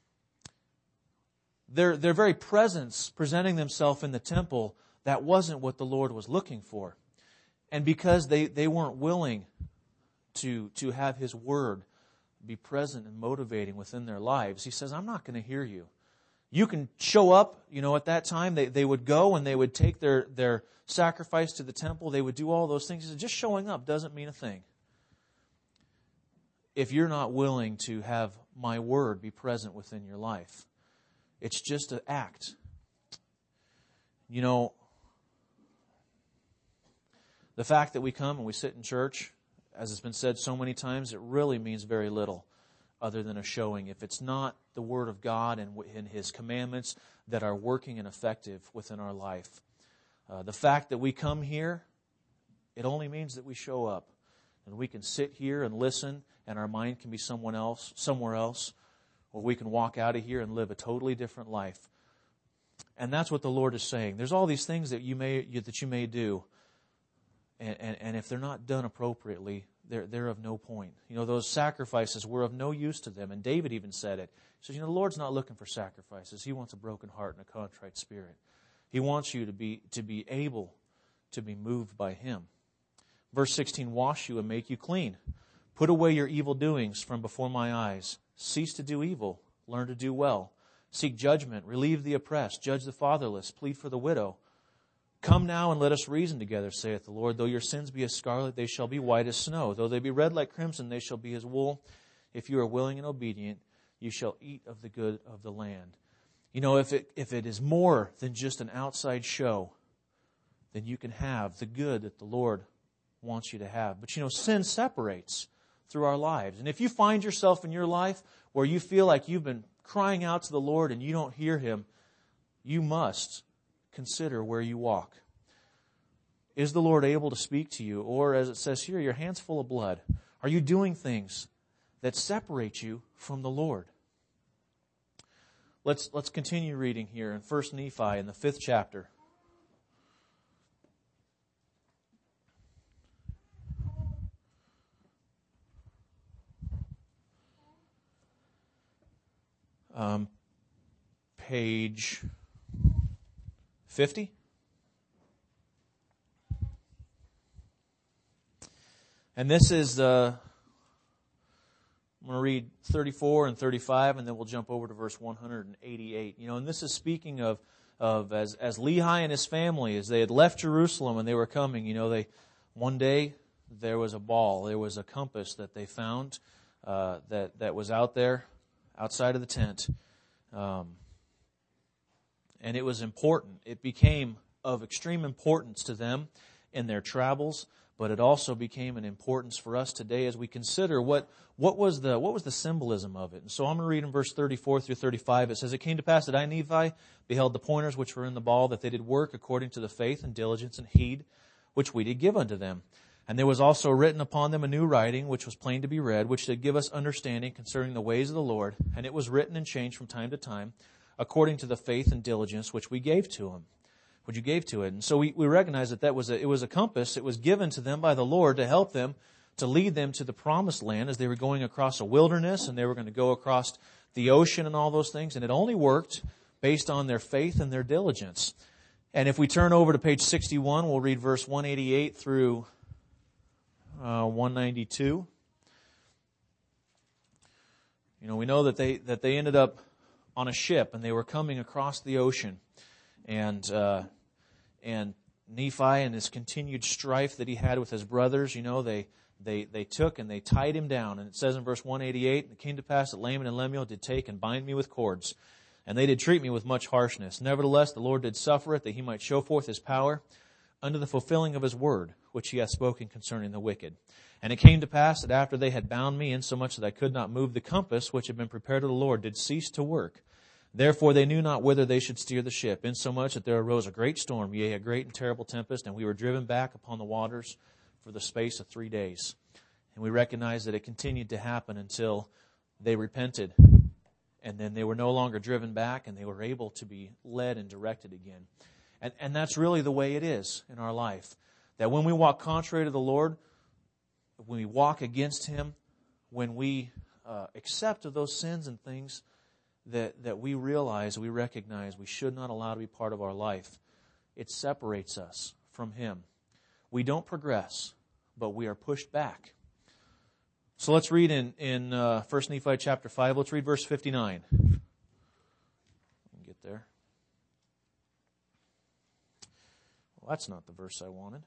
Their very presence, presenting themselves in the temple, that wasn't what the Lord was looking for. And because they weren't willing to have His Word be present and motivating within their lives, He says, I'm not going to hear you. You can show up, you know, at that time, they would go and they would take their sacrifice to the temple. They would do all those things. He said, just showing up doesn't mean a thing if you're not willing to have my Word be present within your life. It's just an act. You know, the fact that we come and we sit in church, as it's been said so many times, it really means very little other than a showing. If it's not the Word of God and His commandments that are working and effective within our life. The fact that we come here, it only means that we show up. And we can sit here and listen, and our mind can be somewhere else, or we can walk out of here and live a totally different life. And that's what the Lord is saying. There's all these things that you may do, and if they're not done appropriately, they're of no point. You know, those sacrifices were of no use to them. And David even said it. He says, you know, the Lord's not looking for sacrifices. He wants a broken heart and a contrite spirit. He wants you to be able to be moved by Him. Verse 16, wash you and make you clean. Put away your evil doings from before my eyes. Cease to do evil. Learn to do well. Seek judgment. Relieve the oppressed. Judge the fatherless. Plead for the widow. Come now and let us reason together, saith the Lord. Though your sins be as scarlet, they shall be white as snow. Though they be red like crimson, they shall be as wool. If you are willing and obedient, you shall eat of the good of the land. You know, if it is more than just an outside show, then you can have the good that the Lord wants you to have. But you know, sin separates through our lives. And if you find yourself in your life where you feel like you've been crying out to the Lord and you don't hear Him, you must consider where you walk. Is the Lord able to speak to you? Or as it says here, your hand's full of blood. Are you doing things that separate you from the Lord? Let's continue reading here in 1 Nephi in the 5th chapter. Page 50. And this is, I'm going to read 34 and 35, and then we'll jump over to verse 188. You know, and this is speaking of as Lehi and his family, as they had left Jerusalem and they were coming, you know, one day there was a ball, there was a compass that they found that was out there, outside of the tent. And it was important. It became of extreme importance to them in their travels, but it also became an importance for us today as we consider what was the symbolism of it. And so I'm going to read in verse 34 through 35. It says, "It came to pass that I, Nephi, beheld the pointers which were in the ball, that they did work according to the faith and diligence and heed which we did give unto them. And there was also written upon them a new writing, which was plain to be read, which did give us understanding concerning the ways of the Lord. And it was written and changed from time to time, according to the faith and diligence which we gave to him, which you gave to it. And so we recognize that it was a compass. It was given to them by the Lord to help them, to lead them to the promised land as they were going across a wilderness, and they were going to go across the ocean and all those things. And it only worked based on their faith and their diligence. And if we turn over to page 61, we'll read verse 188 through 192. We know that they ended up on a ship, and they were coming across the ocean, and Nephi and his continued strife that he had with his brothers, they took and they tied him down. And it says in verse 188, "It came to pass that Laman and Lemuel did take and bind me with cords, and they did treat me with much harshness. Nevertheless, the Lord did suffer it, that he might show forth his power unto the fulfilling of his word, which he hath spoken concerning the wicked. And it came to pass that after they had bound me, insomuch that I could not move, the compass which had been prepared of the Lord did cease to work. Therefore they knew not whither they should steer the ship, insomuch that there arose a great storm, yea, a great and terrible tempest, and we were driven back upon the waters for the space of 3 days." And we recognize that it continued to happen until they repented. And then they were no longer driven back, and they were able to be led and directed again. And that's really the way it is in our life. That when we walk contrary to the Lord, when we walk against Him, when we accept of those sins and things that we realize, we recognize we should not allow to be part of our life, it separates us from Him. We don't progress, but we are pushed back. So let's read in 1 Nephi chapter 5. Let's read verse 59. Get there. Well, that's not the verse I wanted.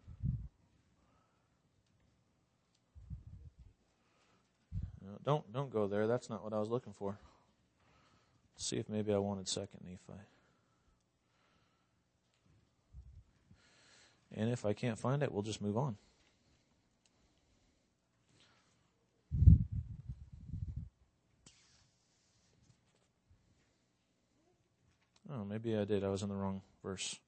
No, don't go there. That's not what I was looking for. Let's see if maybe I wanted 2 Nephi. And if I can't find it, we'll just move on. Oh, maybe I did. I was in the wrong verse.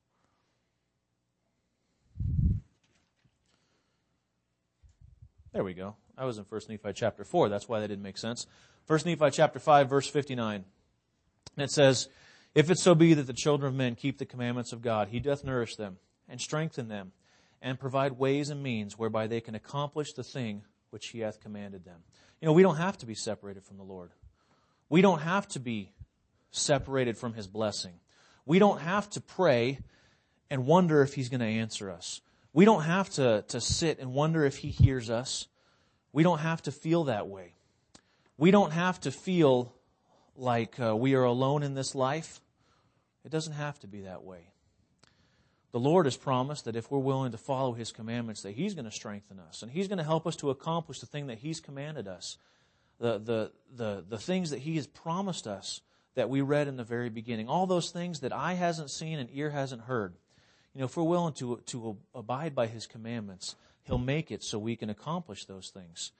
There we go. I was in 1 Nephi chapter 4. That's why that didn't make sense. 1 Nephi chapter 5, verse 59. And it says, "If it so be that the children of men keep the commandments of God, He doth nourish them and strengthen them and provide ways and means whereby they can accomplish the thing which He hath commanded them." We don't have to be separated from the Lord. We don't have to be separated from His blessing. We don't have to pray and wonder if He's going to answer us. We don't have to sit and wonder if He hears us. We don't have to feel that way. We don't have to feel like we are alone in this life. It doesn't have to be that way. The Lord has promised that if we're willing to follow His commandments, that He's going to strengthen us, and He's going to help us to accomplish the thing that He's commanded us. The things that He has promised us that we read in the very beginning. All those things that eye hasn't seen and ear hasn't heard. If we're willing to abide by His commandments, He'll make it so we can accomplish those things.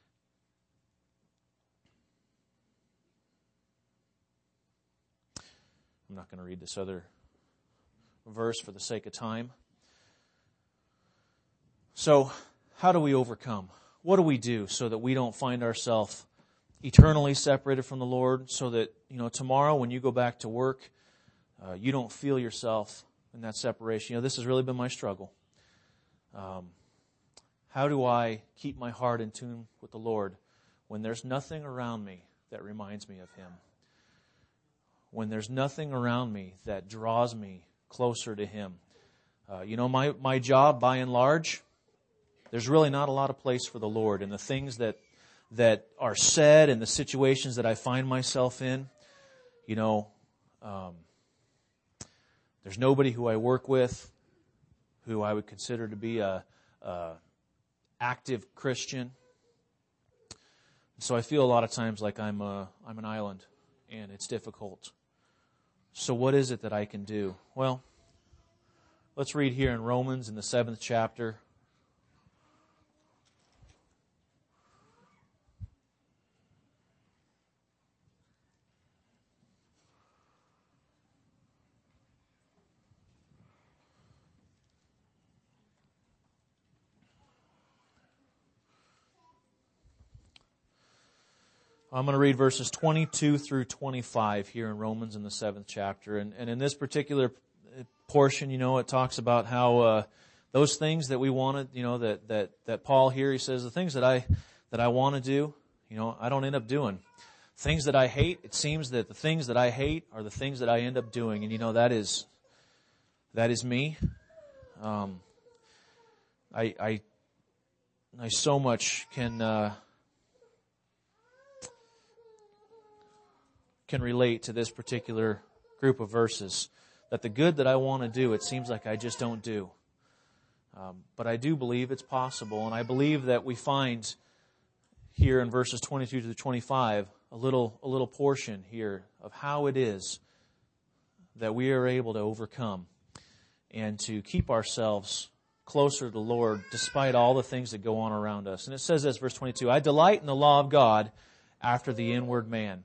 I'm not going to read this other verse for the sake of time. So, how do we overcome? What do we do so that we don't find ourselves eternally separated from the Lord, so that, tomorrow when you go back to work, you don't feel yourself in that separation? This has really been my struggle. How do I keep my heart in tune with the Lord when there's nothing around me that reminds me of Him? When there's nothing around me that draws me closer to Him? My job, by and large, there's really not a lot of place for the Lord. And the things that are said and the situations that I find myself in, there's nobody who I work with who I would consider to be a active Christian. So I feel a lot of times like I'm an island, and it's difficult. So what is it that I can do? Well, let's read here in Romans in the 7th chapter. I'm going to read verses 22 through 25 here in Romans in the 7th chapter. And in this particular portion, it talks about how those things that we wanted, that Paul here, he says, the things that I want to do, I don't end up doing. Things that I hate, it seems that the things that I hate are the things that I end up doing. And that is me. I so much can relate to this particular group of verses, that the good that I want to do, it seems like I just don't do. But I do believe it's possible, and I believe that we find here in verses 22 to 25 a little portion here of how it is that we are able to overcome and to keep ourselves closer to the Lord despite all the things that go on around us. And it says this, verse 22, I delight in the law of God after the inward man.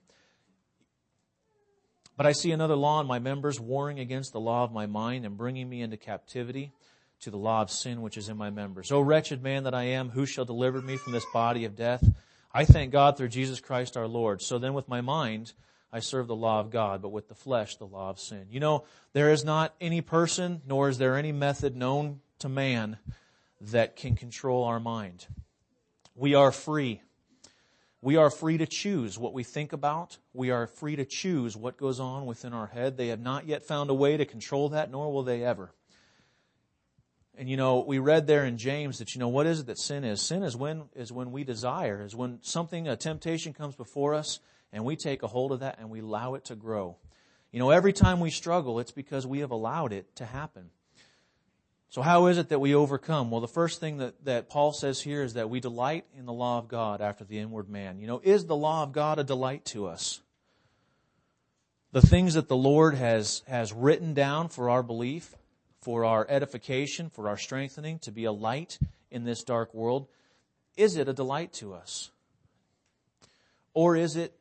But I see another law in my members, warring against the law of my mind and bringing me into captivity to the law of sin which is in my members. O wretched man that I am, who shall deliver me from this body of death? I thank God through Jesus Christ our Lord. So then with my mind I serve the law of God, but with the flesh the law of sin. There is not any person, nor is there any method known to man that can control our mind. We are free. We are free to choose what we think about. We are free to choose what goes on within our head. They have not yet found a way to control that, nor will they ever. And we read there in James that, what is it that sin is? Sin is when we desire, is when a temptation comes before us and we take a hold of that and we allow it to grow. Every time we struggle, it's because we have allowed it to happen. So how is it that we overcome? Well, the first thing that Paul says here is that we delight in the law of God after the inward man. Is the law of God a delight to us? The things that the Lord has written down for our belief, for our edification, for our strengthening, to be a light in this dark world, is it a delight to us? Or is it,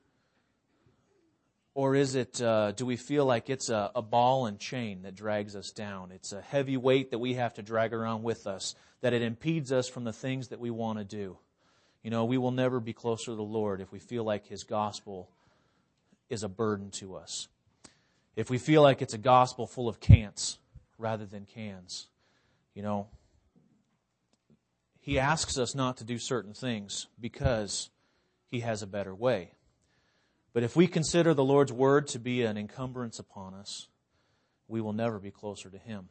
do we feel like it's a ball and chain that drags us down? It's a heavy weight that we have to drag around with us, that it impedes us from the things that we want to do. We will never be closer to the Lord if we feel like His gospel is a burden to us. If we feel like it's a gospel full of can'ts rather than cans. He asks us not to do certain things because He has a better way. But if we consider the Lord's word to be an encumbrance upon us, we will never be closer to Him.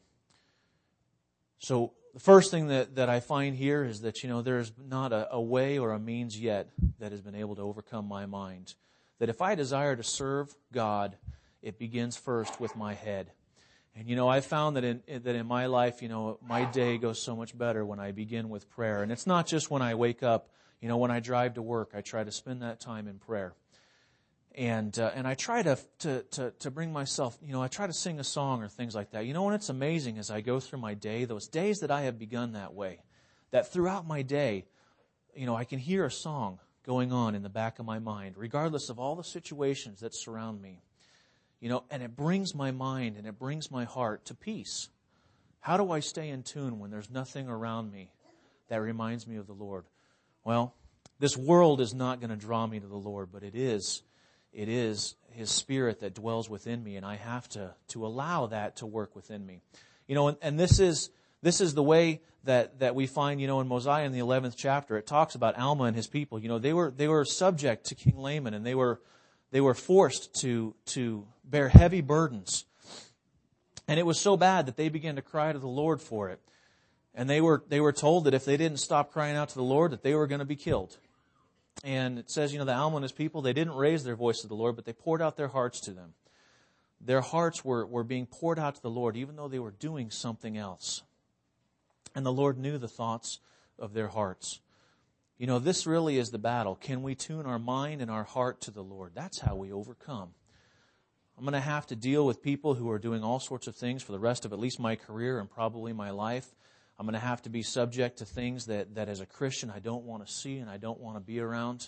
So the first thing that I find here is that, there's not a way or a means yet that has been able to overcome my mind. That if I desire to serve God, it begins first with my head. And, I found that in my life, my day goes so much better when I begin with prayer. And it's not just when I wake up, when I drive to work, I try to spend that time in prayer. And I try to bring myself, I try to sing a song or things like that. And it's amazing as I go through my day, those days that I have begun that way, that throughout my day, I can hear a song going on in the back of my mind, regardless of all the situations that surround me. And it brings my mind and it brings my heart to peace. How do I stay in tune when there's nothing around me that reminds me of the Lord? Well, this world is not going to draw me to the Lord, but it is His Spirit that dwells within me, and I have to allow that to work within me. And this is the way that we find, in Mosiah in the 11th chapter. It talks about Alma and his people. They were subject to King Laman, and they were forced to bear heavy burdens. And it was so bad that they began to cry to the Lord for it. And they were told that if they didn't stop crying out to the Lord, that they were going to be killed. And it says, that Alma and his people, they didn't raise their voice to the Lord, but they poured out their hearts to them. Their hearts were being poured out to the Lord, even though they were doing something else. And the Lord knew the thoughts of their hearts. This really is the battle. Can we tune our mind and our heart to the Lord? That's how we overcome. I'm going to have to deal with people who are doing all sorts of things for the rest of at least my career and probably my life. I'm going to have to be subject to things that as a Christian I don't want to see and I don't want to be around.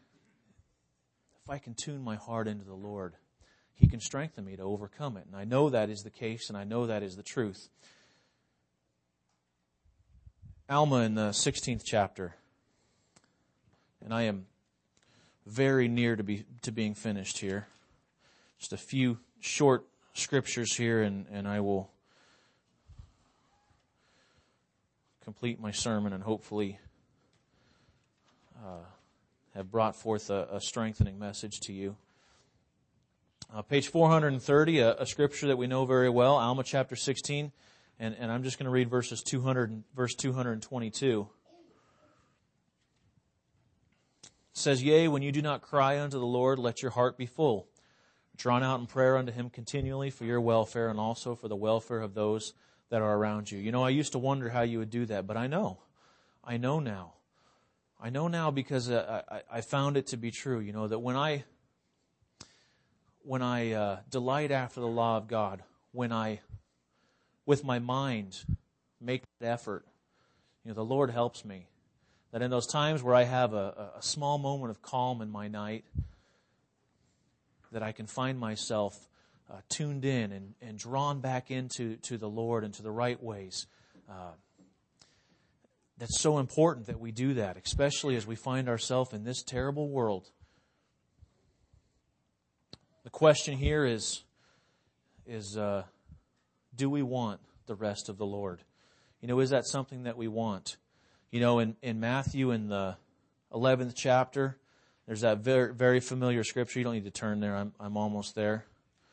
If I can tune my heart into the Lord, He can strengthen me to overcome it. And I know that is the case, and I know that is the truth. Alma in the 16th chapter, and I am very near to being finished here. Just a few short scriptures here, and I will complete my sermon and hopefully have brought forth a strengthening message to you. Page 430, a scripture that we know very well, Alma chapter 16, and I'm just going to read verse 222. It says, "Yea, when you do not cry unto the Lord, let your heart be full, drawn out in prayer unto Him continually for your welfare and also for the welfare of those that are around you." You know, I used to wonder how you would do that, but I know. I know now. I know now because I found it to be true, you know, that when I delight after the law of God, when I, with my mind, make that effort, you know, the Lord helps me. That in those times where I have a small moment of calm in my night, that I can find myself tuned in and drawn back into the Lord and to the right ways. That's so important that we do that, especially as we find ourselves in this terrible world. The question here is do we want the rest of the Lord? You know, is that something that we want? You know, in Matthew, in the 11th chapter, there's that very, very familiar scripture. You don't need to turn there. I'm almost there.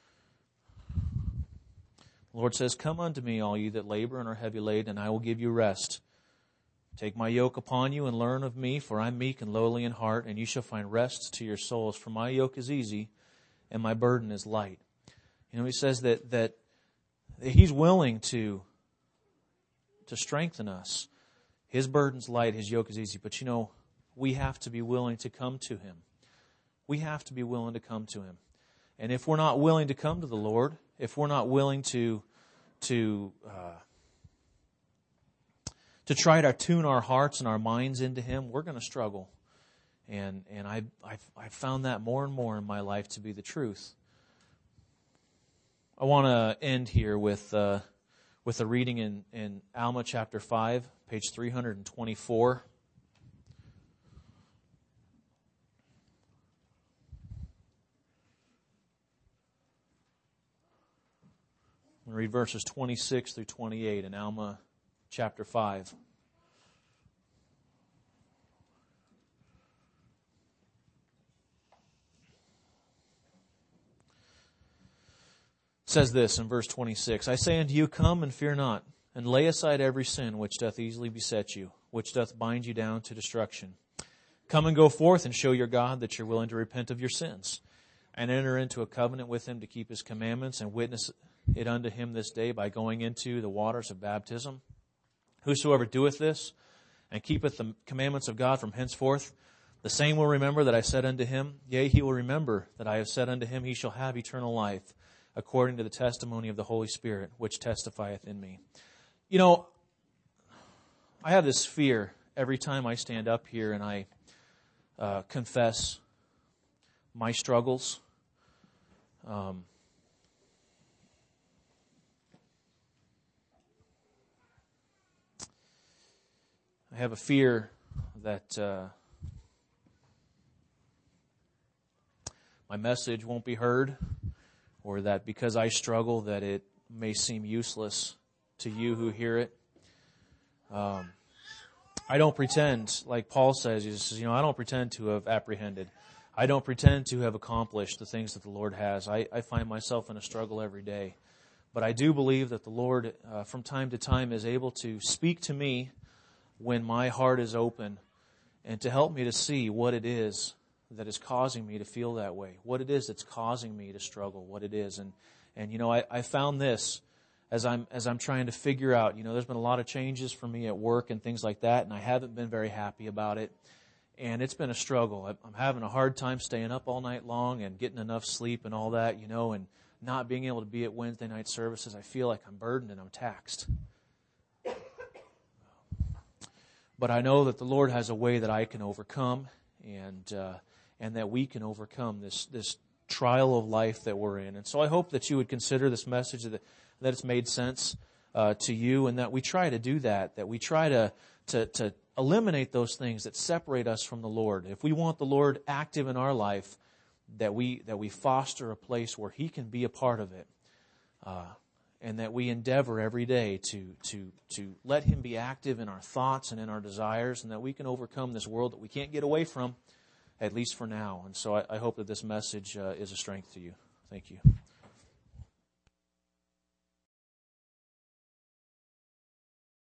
The Lord says, "Come unto me, all you that labor and are heavy laden, and I will give you rest. Take my yoke upon you and learn of me, for I am meek and lowly in heart, and you shall find rest to your souls. For my yoke is easy and my burden is light." You know, He says that He's willing to strengthen us. His burden's light, His yoke is easy. But you know, we have to be willing to come to Him. We have to be willing to come to Him. And if we're not willing to come to the Lord, if we're not willing to try to tune our hearts and our minds into Him, we're going to struggle. And I've found that more and more in my life to be the truth. I want to end here with a reading in Alma chapter 5, page 324. I'm going to read verses 26 through 28 in Alma chapter 5. It says this in verse 26, "I say unto you, come and fear not, and lay aside every sin which doth easily beset you, which doth bind you down to destruction. Come and go forth and show your God that you're willing to repent of your sins, and enter into a covenant with Him to keep His commandments, and witness it unto Him this day by going into the waters of baptism. Whosoever doeth this, and keepeth the commandments of God from henceforth, the same will remember that I said unto him, yea, he will remember that I have said unto him, he shall have eternal life, according to the testimony of the Holy Spirit, which testifieth in me." You know, I have this fear every time I stand up here and I confess my struggles. I have a fear that my message won't be heard, or that because I struggle that it may seem useless to you who hear it. I don't pretend, like Paul says, he says, I don't pretend to have apprehended. I don't pretend to have accomplished the things that the Lord has. I find myself in a struggle every day. But I do believe that the Lord, from time to time, is able to speak to me when my heart is open, and to help me to see what it is that is causing me to feel that way, what it is that's causing me to struggle, what it is. And I found this as I'm trying to figure out, there's been a lot of changes for me at work and things like that, and I haven't been very happy about it. And it's been a struggle. I'm having a hard time staying up all night long and getting enough sleep and all that, and not being able to be at Wednesday night services. I feel like I'm burdened and I'm taxed. But I know that the Lord has a way that I can overcome, and that we can overcome this trial of life that we're in. And so I hope that you would consider this message, that it's made sense to you, and that we try to do that we try to eliminate those things that separate us from the Lord. If we want the Lord active in our life, that we foster a place where He can be a part of it, and that we endeavor every day to let Him be active in our thoughts and in our desires, and that we can overcome this world that we can't get away from, at least for now. And so I hope that this message is a strength to you. Thank you.